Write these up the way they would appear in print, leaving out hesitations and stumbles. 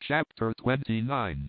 Chapter 29.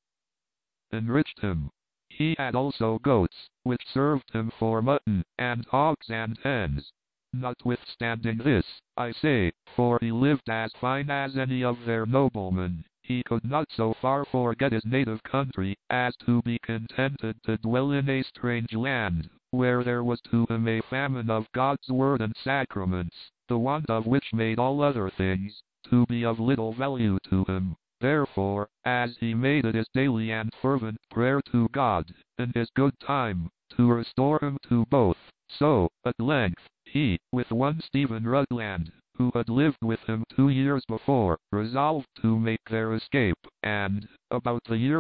Enriched him. He had also goats, which served him for mutton, and hogs and hens. Notwithstanding this, I say, for he lived as fine as any of their noblemen, he could not so far forget his native country, as to be contented to dwell in a strange land, where there was to him a famine of God's word and sacraments, the want of which made all other things to be of little value to him. Therefore, as he made it his daily and fervent prayer to God, in his good time, to restore him to both, so, at length, he, with one Stephen Rutland, who had lived with him 2 years before, resolved to make their escape, and, about the year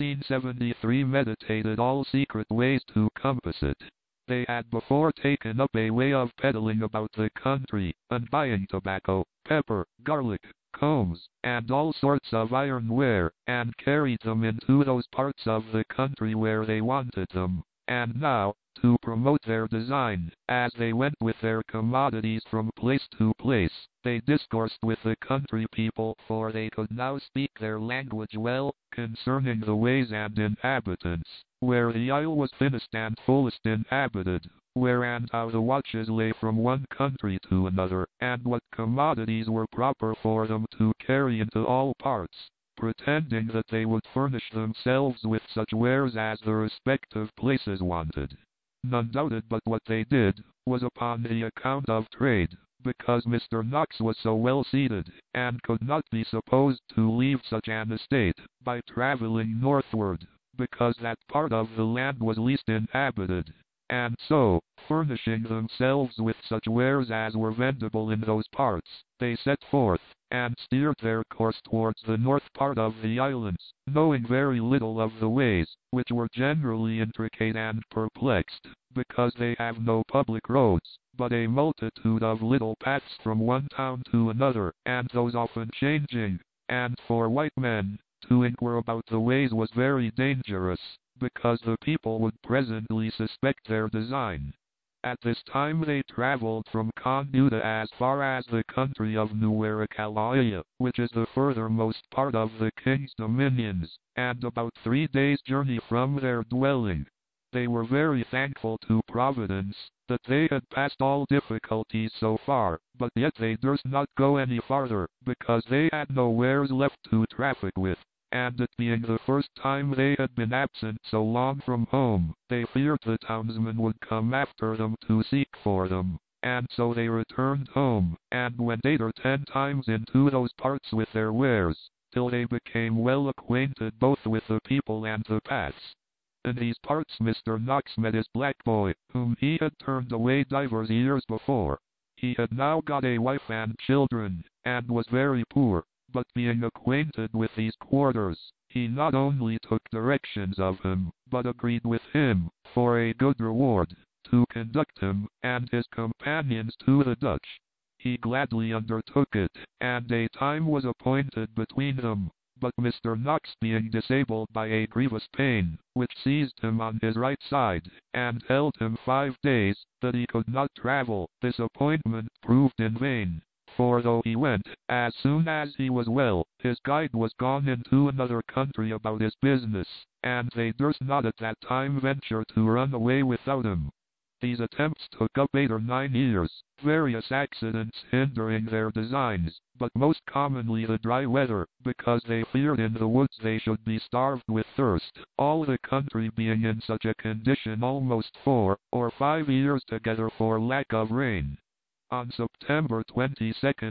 1673, meditated all secret ways to compass it. They had before taken up a way of peddling about the country, and buying tobacco, pepper, garlic, combs, and all sorts of ironware, and carried them into those parts of the country where they wanted them. And now, to promote their design, as they went with their commodities from place to place, they discoursed with the country people, for they could now speak their language well, concerning the ways and inhabitants, where the isle was thinnest and fullest inhabited, where and how the watches lay from one country to another, and what commodities were proper for them to carry into all parts, pretending that they would furnish themselves with such wares as the respective places wanted. None doubted but what they did was upon the account of trade, because Mr. Knox was so well seated, and could not be supposed to leave such an estate by travelling northward, because that part of the land was least inhabited, and so, furnishing themselves with such wares as were vendible in those parts, they set forth, and steered their course towards the north part of the islands, knowing very little of the ways, which were generally intricate and perplexed, because they have no public roads, but a multitude of little paths from one town to another, and those often changing, and for white men, to inquire about the ways was very dangerous, because the people would presently suspect their design. At this time they traveled from Conduta as far as the country of Nuericaloia, which is the furthermost part of the king's dominions, and about 3 days' journey from their dwelling. They were very thankful to Providence that they had passed all difficulties so far, but yet they durst not go any farther, because they had no wares left to traffic with. And it being the first time they had been absent so long from home, they feared the townsmen would come after them to seek for them, and so they returned home, and went 8 or 10 times into those parts with their wares, till they became well acquainted both with the people and the paths. In these parts Mr. Knox met his black boy, whom he had turned away divers years before. He had now got a wife and children, and was very poor. But being acquainted with these quarters, he not only took directions of him, but agreed with him, for a good reward, to conduct him and his companions to the Dutch. He gladly undertook it, and a time was appointed between them. But Mr. Knox being disabled by a grievous pain, which seized him on his right side, and held him 5 days, that he could not travel, this appointment proved in vain. For though he went, as soon as he was well, his guide was gone into another country about his business, and they durst not at that time venture to run away without him. These attempts took up 8 or 9 years, various accidents hindering their designs, but most commonly the dry weather, because they feared in the woods they should be starved with thirst, all the country being in such a condition almost 4 or 5 years together for lack of rain. On September 22,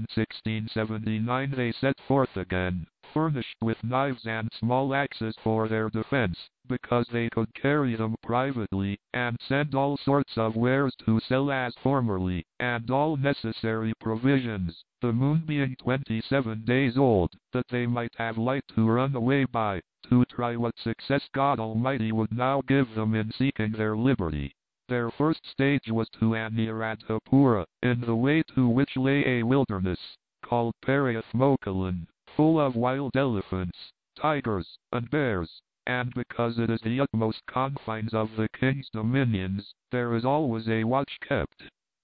1679 they set forth again, furnished with knives and small axes for their defense, because they could carry them privately, and send all sorts of wares to sell as formerly, and all necessary provisions, the moon being 27 days old, that they might have light to run away by, to try what success God Almighty would now give them in seeking their liberty. Their first stage was to Anuradhapura, in the way to which lay a wilderness, called Parathmokalan, full of wild elephants, tigers, and bears, and because it is the utmost confines of the king's dominions, there is always a watch kept.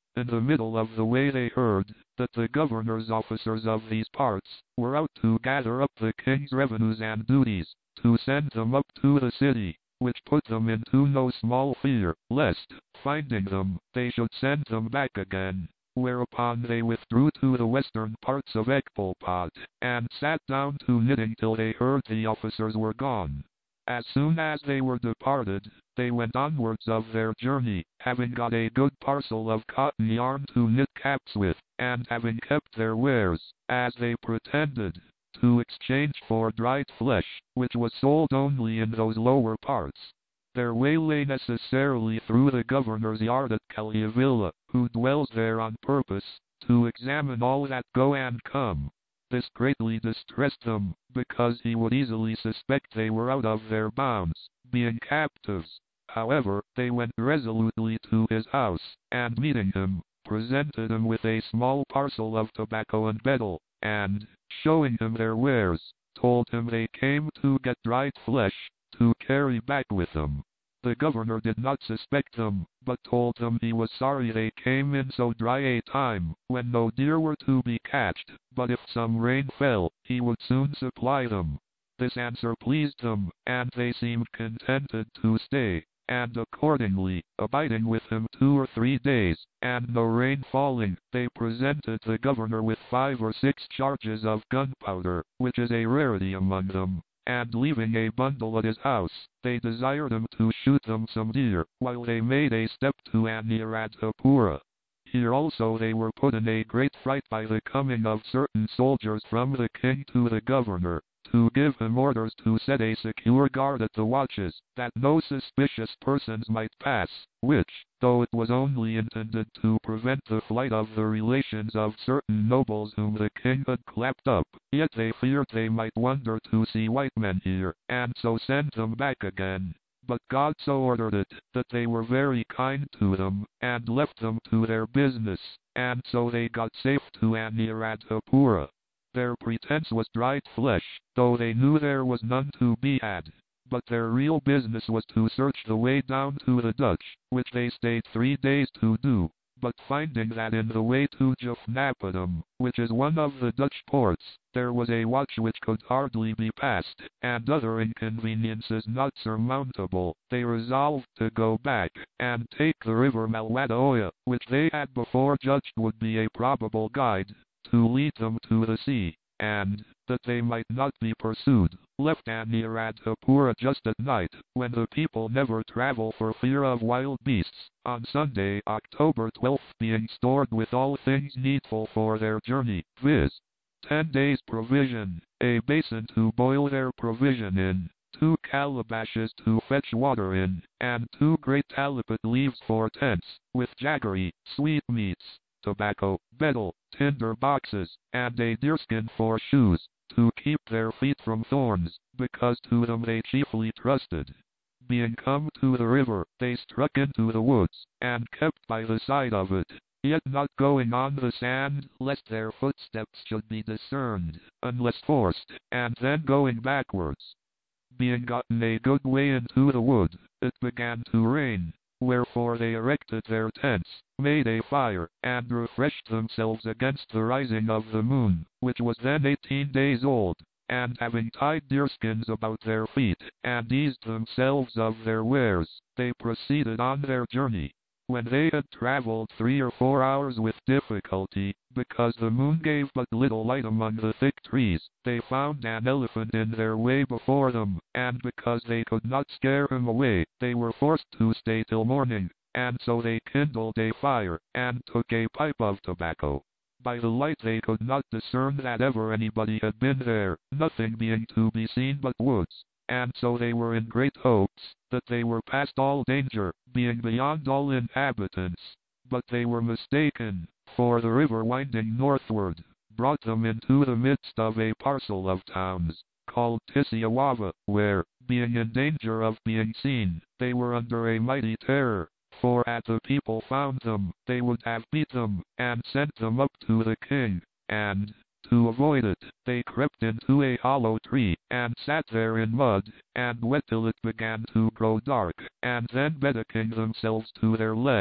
In the middle of the way they heard that the governor's officers of these parts were out to gather up the king's revenues and duties, to send them up to the city, which put them into no small fear, lest, finding them, they should send them back again. Whereupon they withdrew to the western parts of Ecbatpot, and sat down to knitting till they heard the officers were gone. As soon as they were departed, they went onwards of their journey, having got a good parcel of cotton yarn to knit caps with, and having kept their wares, as they pretended, to exchange for dried flesh, which was sold only in those lower parts. Their way lay necessarily through the governor's yard at Kaliavilla, who dwells there on purpose to examine all that go and come. This greatly distressed them, because he would easily suspect they were out of their bounds, being captives. However, they went resolutely to his house, and meeting him, presented him with a small parcel of tobacco and betel, and, showing him their wares, told him they came to get dried flesh, to carry back with them. The governor did not suspect them, but told them he was sorry they came in so dry a time, when no deer were to be catched, but if some rain fell, he would soon supply them. This answer pleased them, and they seemed contented to stay, and accordingly, abiding with him 2 or 3 days, and no rain falling, they presented the governor with 5 or 6 charges of gunpowder, which is a rarity among them. And leaving a bundle at his house, they desired him to shoot them some deer, while they made a step to Anuradhapura. Here also they were put in a great fright by the coming of certain soldiers from the king to the governor, to give him orders to set a secure guard at the watches, that no suspicious persons might pass, which, though it was only intended to prevent the flight of the relations of certain nobles whom the king had clapped up, yet they feared they might wonder to see white men here, and so send them back again. But God so ordered it, that they were very kind to them, and left them to their business, and so they got safe to Anuradhapura. Their pretense was dried flesh, though they knew there was none to be had. But their real business was to search the way down to the Dutch, which they stayed 3 days to do. But finding that in the way to Juffnapadum, which is one of the Dutch ports, there was a watch which could hardly be passed, and other inconveniences not surmountable, they resolved to go back, and take the river Malwadaoya, which they had before judged would be a probable guide, to lead them to the sea, and, that they might not be pursued, left Anuradhapura just at night, when the people never travel for fear of wild beasts, on Sunday, October 12th, being stored with all things needful for their journey, viz. 10 days' provision, a basin to boil their provision in, 2 calabashes to fetch water in, and 2 great talipot leaves for tents, with jaggery, sweetmeats, tobacco, betel, tinder boxes, and a deerskin for shoes, to keep their feet from thorns, because to them they chiefly trusted. Being come to the river, they struck into the woods, and kept by the side of it, yet not going on the sand, lest their footsteps should be discerned, unless forced, and then going backwards. Being gotten a good way into the wood, it began to rain. Wherefore they erected their tents, made a fire, and refreshed themselves against the rising of the moon, which was then 18 days old, and having tied deerskins about their feet, and eased themselves of their wares, they proceeded on their journey. When they had traveled 3 or 4 hours with difficulty, because the moon gave but little light among the thick trees, they found an elephant in their way before them, and because they could not scare him away, they were forced to stay till morning, and so they kindled a fire, and took a pipe of tobacco. By the light they could not discern that ever anybody had been there, nothing being to be seen but woods. And so they were in great hopes, that they were past all danger, being beyond all inhabitants. But they were mistaken, for the river winding northward, brought them into the midst of a parcel of towns, called Tisiawava, where, being in danger of being seen, they were under a mighty terror, for had the people found them, they would have beat them, and sent them up to the king, and, to avoid it, they crept into a hollow tree, and sat there in mud, and wet till it began to grow dark, and then bedeking themselves to their legs,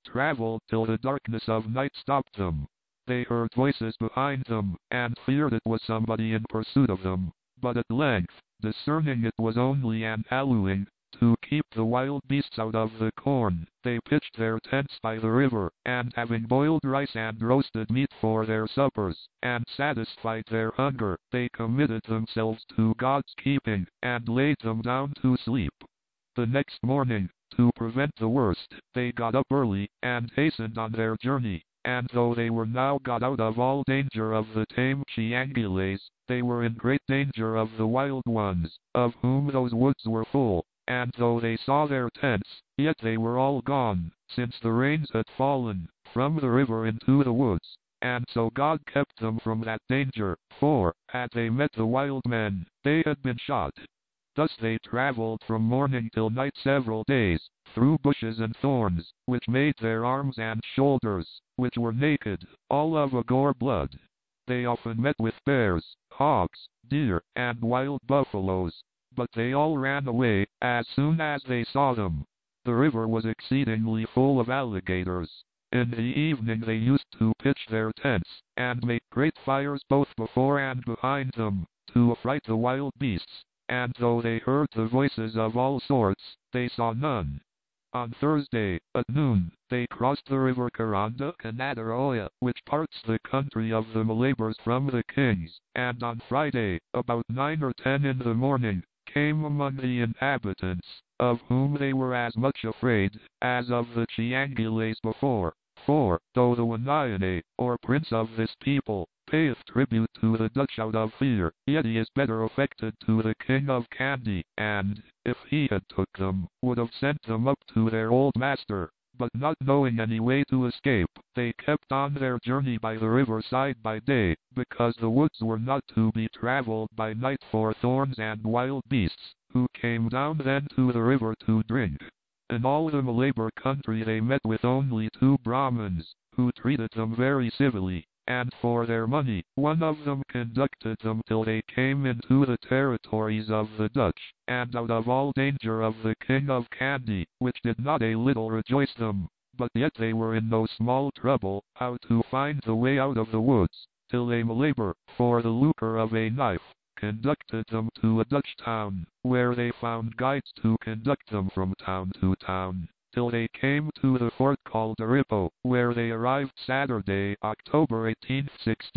traveled till the darkness of night stopped them. They heard voices behind them, and feared it was somebody in pursuit of them. But at length, discerning it was only an hallooing, to keep the wild beasts out of the corn, they pitched their tents by the river, and having boiled rice and roasted meat for their suppers, and satisfied their hunger, they committed themselves to God's keeping, and laid them down to sleep. The next morning, to prevent the worst, they got up early, and hastened on their journey, and though they were now got out of all danger of the tame Chiangules, they were in great danger of the wild ones, of whom those woods were full. And though they saw their tents, yet they were all gone, since the rains had fallen from the river into the woods. And so God kept them from that danger, for, had they met the wild men, they had been shot. Thus they traveled from morning till night several days, through bushes and thorns, which made their arms and shoulders, which were naked, all of a gore blood. They often met with bears, hogs, deer, and wild buffaloes, but they all ran away as soon as they saw them. The river was exceedingly full of alligators. In the evening they used to pitch their tents, and make great fires both before and behind them, to affright the wild beasts, and though they heard the voices of all sorts, they saw none. On Thursday, at noon, they crossed the river Canadaroya, which parts the country of the Malabars from the Kings, and on Friday, about 9 or 10 in the morning, came among the inhabitants, of whom they were as much afraid as of the Chiangules before. For, though the Wanaene, or prince of this people, payeth tribute to the Dutch out of fear, yet he is better affected to the king of Kandy, and, if he had took them, would have sent them up to their old master. But not knowing any way to escape, they kept on their journey by the river side by day, because the woods were not to be traveled by night for thorns and wild beasts, who came down then to the river to drink. In all the Malabar country they met with only 2 Brahmins, who treated them very civilly, and for their money, one of them conducted them till they came into the territories of the Dutch, and out of all danger of the king of Kandy, which did not a little rejoice them. But yet they were in no small trouble, how to find the way out of the woods, till a Malabar, for the lucre of a knife, conducted them to a Dutch town, where they found guides to conduct them from town to town, till they came to the fort called Aripo, where they arrived Saturday, October 18,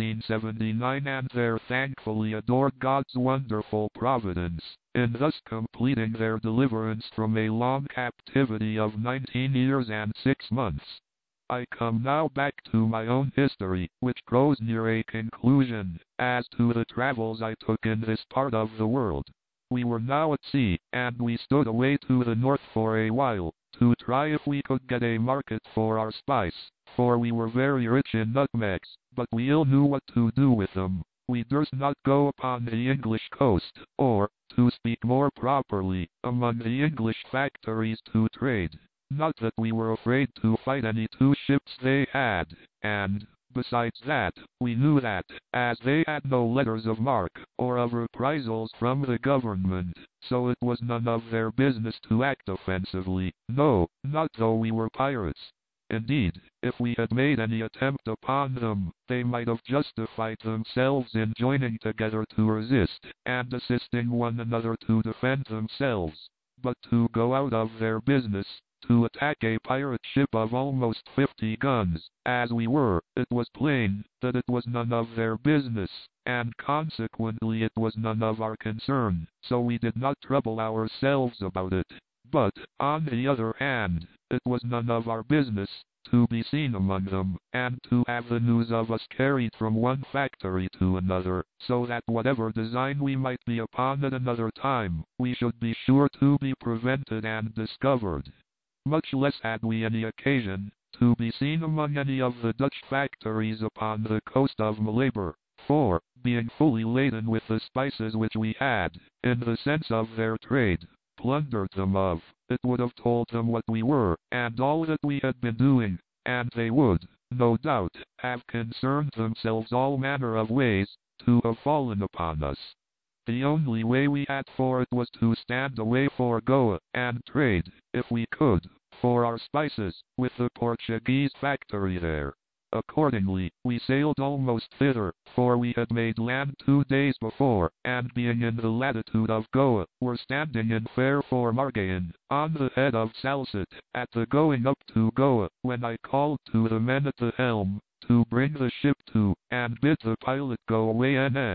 1679, and there thankfully adored God's wonderful providence, in thus completing their deliverance from a long captivity of 19 years and 6 months. I come now back to my own history, which grows near a conclusion, as to the travels I took in this part of the world. We were now at sea, and we stood away to the north for a while, to try if we could get a market for our spice, for we were very rich in nutmegs, but we ill knew what to do with them. We durst not go upon the English coast, or, to speak more properly, among the English factories to trade. Not that we were afraid to fight any 2 ships they had, and, besides that, we knew that, as they had no letters of marque, or of reprisals from the government, so it was none of their business to act offensively, no, not though we were pirates. Indeed, if we had made any attempt upon them, they might have justified themselves in joining together to resist, and assisting one another to defend themselves. But to go out of their business, to attack a pirate ship of almost 50 guns, as we were, it was plain that it was none of their business, and consequently it was none of our concern, so we did not trouble ourselves about it. But, on the other hand, it was none of our business to be seen among them, and to have the news of us carried from one factory to another, so that whatever design we might be upon at another time, we should be sure to be prevented and discovered. Much less had we any occasion to be seen among any of the Dutch factories upon the coast of Malabar, for, being fully laden with the spices which we had, in the sense of their trade, plundered them of, it would have told them what we were, and all that we had been doing, and they would, no doubt, have concerned themselves all manner of ways, to have fallen upon us. The only way we had for it was to stand away for Goa, and trade, if we could, for our spices, with the Portuguese factory there. Accordingly, we sailed almost thither, for we had made land 2 days before, and being in the latitude of Goa, were standing in fair Margain, on the head of Salsette, at the going up to Goa, when I called to the men at the helm, to bring the ship to, and bid the pilot go away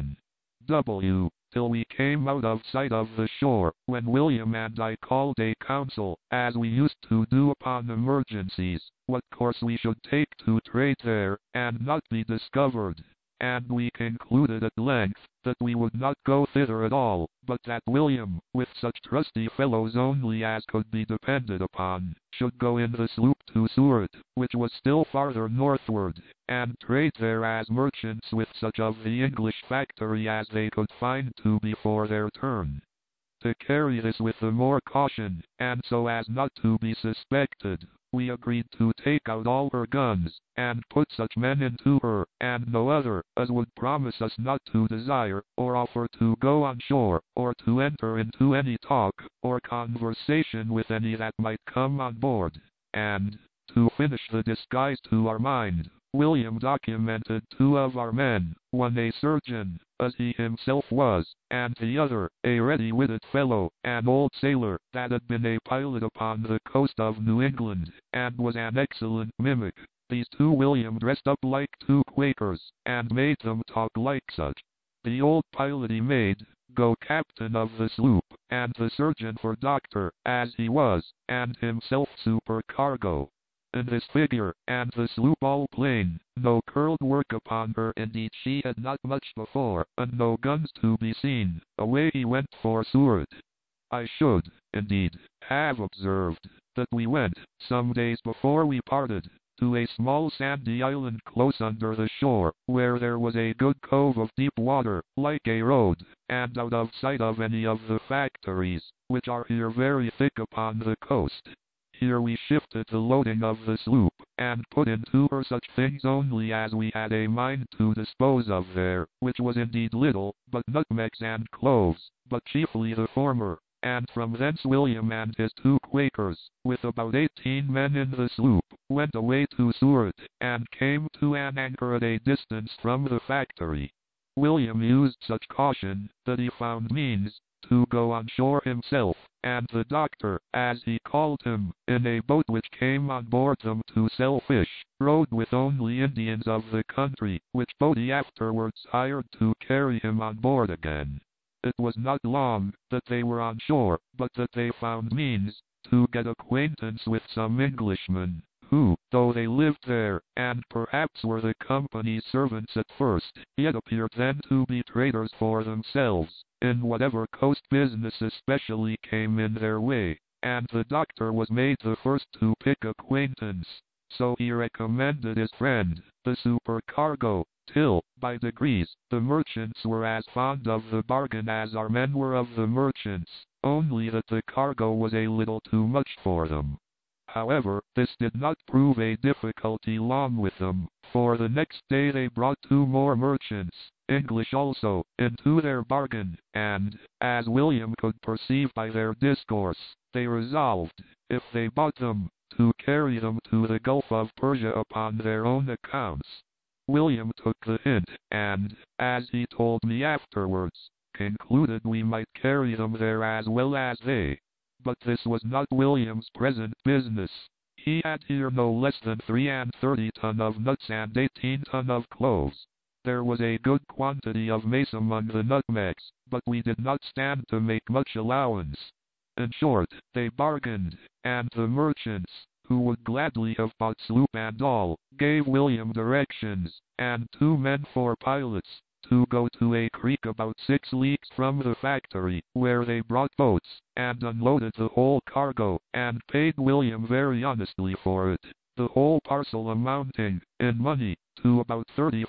N.N.W. till we came out of sight of the shore, when William and I called a council, as we used to do upon emergencies, what course we should take to trade there, and not be discovered. And we concluded at length, that we would not go thither at all, but that William, with such trusty fellows only as could be depended upon, should go in the sloop to Surat, which was still farther northward, and trade there as merchants with such of the English factory as they could find to be for their turn. To carry this with the more caution, and so as not to be suspected, we agreed to take out all her guns, and put such men into her, and no other, as would promise us not to desire, or offer to go on shore, or to enter into any talk, or conversation with any that might come on board. And, to finish the disguise to our mind, William documented 2 of our men, one a surgeon, as he himself was, and the other, a ready-witted fellow, an old sailor, that had been a pilot upon the coast of New England, and was an excellent mimic. These 2 William dressed up like 2 Quakers, and made them talk like such. The old pilot he made go captain of the sloop, and the surgeon for doctor, as he was, and himself supercargo. In this figure, and the sloop all plain, no curled work upon her, indeed she had not much before, and no guns to be seen, away he went for Surat. I should, indeed, have observed, that we went, some days before we parted, to a small sandy island close under the shore, where there was a good cove of deep water, like a road, and out of sight of any of the factories, which are here very thick upon the coast. Here we shifted the loading of the sloop, and put into her such things only as we had a mind to dispose of there, which was indeed little, but nutmegs and cloves, but chiefly the former. And from thence William and his 2 Quakers, with about 18 men in the sloop, went away to Surat, and came to an anchor at a distance from the factory. William used such caution, that he found means to go on shore himself, and the doctor, as he called him, in a boat which came on board them to sell fish, rode with only Indians of the country, which boat he afterwards hired to carry him on board again. It was not long that they were on shore, but that they found means to get acquaintance with some Englishmen, who, though they lived there, and perhaps were the company's servants at first, yet appeared then to be traders for themselves, in whatever coast business especially came in their way, and the doctor was made the first to pick acquaintance. So he recommended his friend, the supercargo, till, by degrees, the merchants were as fond of the bargain as our men were of the merchants, only that the cargo was a little too much for them. However, this did not prove a difficulty long with them, for the next day they brought 2 more merchants, English also, into their bargain, and, as William could perceive by their discourse, they resolved, if they bought them, to carry them to the Gulf of Persia upon their own accounts. William took the hint, and, as he told me afterwards, concluded we might carry them there as well as they. But this was not William's present business. He had here no less than 33 ton of nuts and 18 ton of cloves. There was a good quantity of mace among the nutmegs, but we did not stand to make much allowance. In short, they bargained, and the merchants, who would gladly have bought sloop and all, gave William directions, and 2 men for pilots, to go to a creek about 6 leagues from the factory, where they brought boats, and unloaded the whole cargo, and paid William very honestly for it, the whole parcel amounting, in money, to about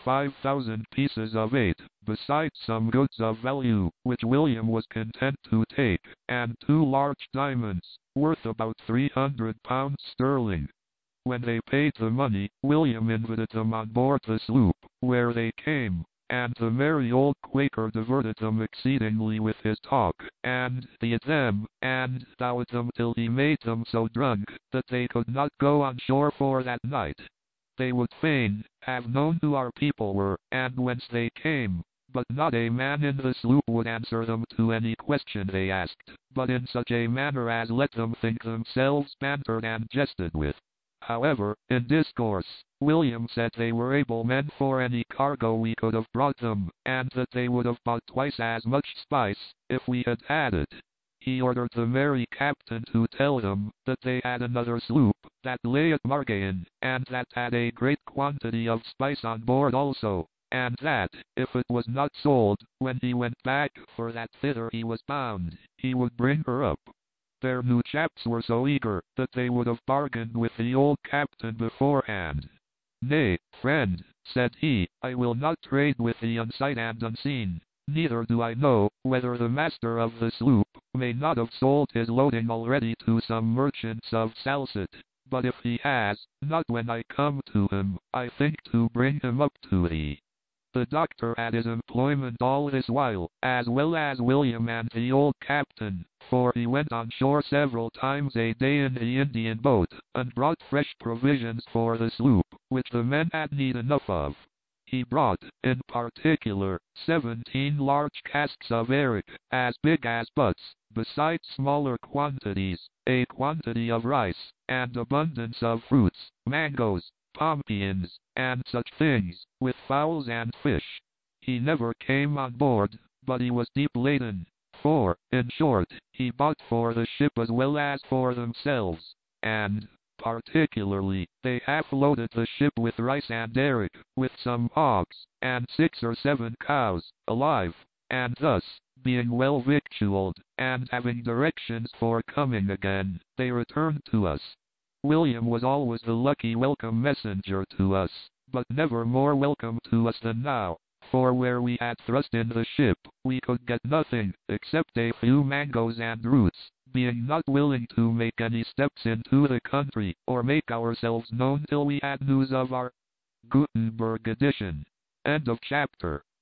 35,000 pieces of 8, besides some goods of value, which William was content to take, and 2 large diamonds, worth about £300 sterling. When they paid the money, William invited them on board the sloop, where they came, and the merry old Quaker diverted them exceedingly with his talk, and beat them, and dowed them till he made them so drunk, that they could not go on shore for that night. They would fain have known who our people were, and whence they came, but not a man in the sloop would answer them to any question they asked, but in such a manner as let them think themselves bantered and jested with. However, in discourse, William said they were able men for any cargo we could have brought them, and that they would have bought twice as much spice, if we had had it. He ordered the merry captain to tell them that they had another sloop that lay at Margate, and that had a great quantity of spice on board also, and that, if it was not sold, when he went back for that thither he was bound, he would bring her up. Their new chaps were so eager that they would have bargained with the old captain beforehand. "Nay, friend," said he, "I will not trade with thee unsight and unseen. Neither do I know whether the master of the sloop may not have sold his loading already to some merchants of Salcette, but if he has, not when I come to him, I think to bring him up to thee." The doctor had his employment all this while, as well as William and the old captain, for he went on shore several times a day in the Indian boat, and brought fresh provisions for the sloop, which the men had need enough of. He brought, in particular, 17 large casks of arrack, as big as butts, besides smaller quantities, a quantity of rice, and abundance of fruits, mangoes, pompions, and such things, with fowls and fish. He never came on board, but he was deep laden, for, in short, he bought for the ship as well as for themselves, and, particularly, they half loaded the ship with rice and arrack, with some hogs, and 6 or 7 cows, alive, and thus, being well victualled, and having directions for coming again, they returned to us. William was always the lucky welcome messenger to us, but never more welcome to us than now, for where we had thrust in the ship, we could get nothing, except a few mangoes and roots, being not willing to make any steps into the country, or make ourselves known till we had news of our Gutenberg edition. End of chapter.